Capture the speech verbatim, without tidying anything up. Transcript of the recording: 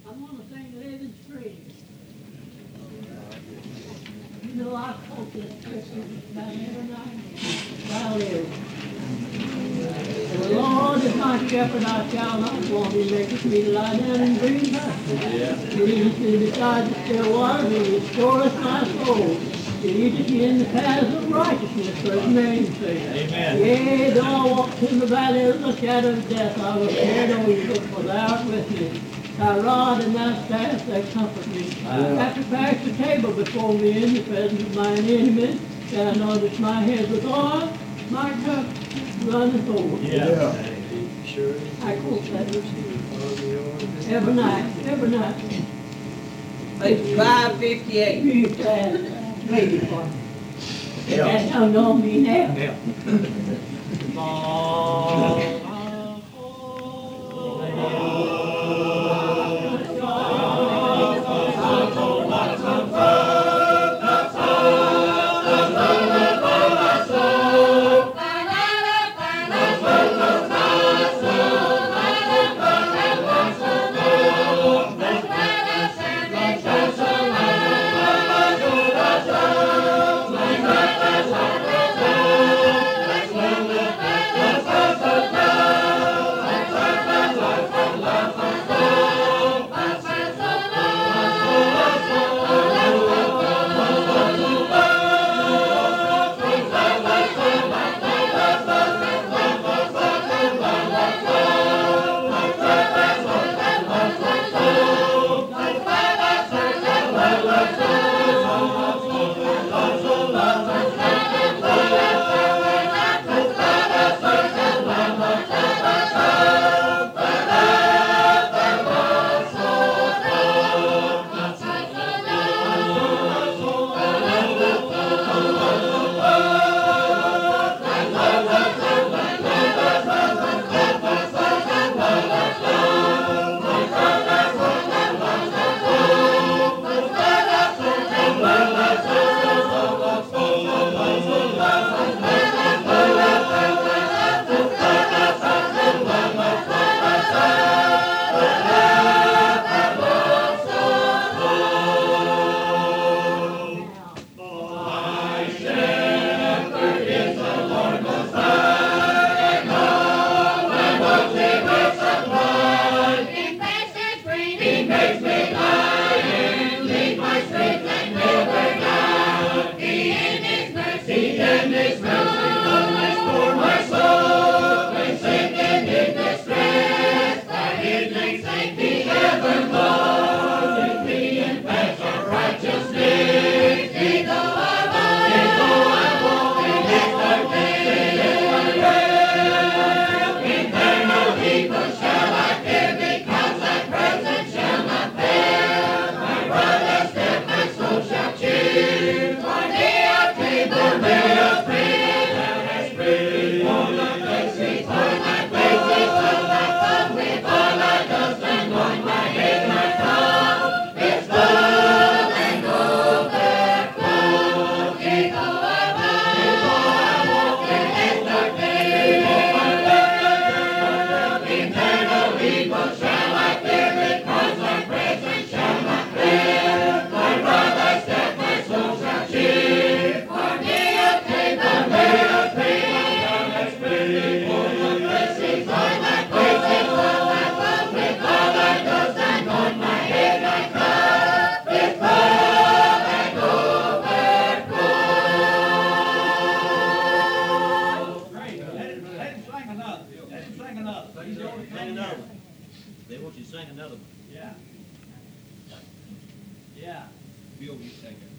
I'm going to sing Living Stream. You know, I quote this scripture about every night while I live. The Lord is my shepherd, I shall not want. He maketh me to lie down in green pastures. He leadeth me beside the still waters. He restoreth my soul. He leadeth me in the paths of righteousness for his name's sake. Amen. Yea, though I walk through the valley of the shadow of death, I will fear no evil, for thou art with me. Thy rod and thy staff, they comfort me. Wow. Thou preparest the table before me in the presence of mine enemies. Thou anointest my head with oil, my cup runneth over. Yeah. yeah. Sure. I quote that verse every night, every night. Page five fifty-eight. Read that, read it for me. Yeah. That's how you know me now. Yeah. Oh. They want you to sing another one. Yeah. Yeah. Bill, you sing it.